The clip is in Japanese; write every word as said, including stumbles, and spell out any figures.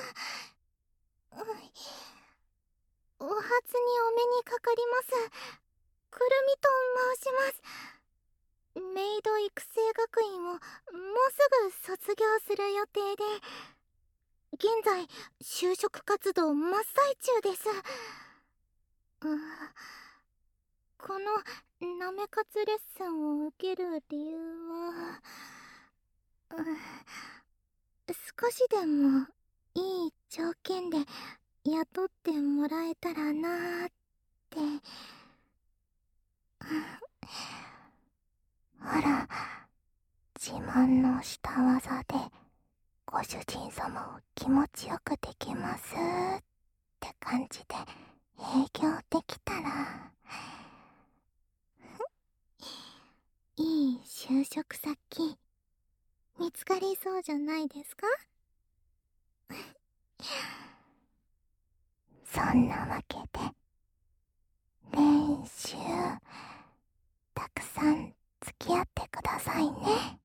お初にお目にかかります。くるみと申します。メイド育成学院をもうすぐ卒業する予定で、現在就職活動真っ最中です。うん、このなめかつレッスンを受ける理由は、うん、少しでもいい条件で雇ってもらえたらなーって。ほら、自慢の下技でご主人様を気持ちよくできますって感じで営業できたらいい就職先見つかりそうじゃないですか？そんなわけで練習たくさん付き合ってくださいね。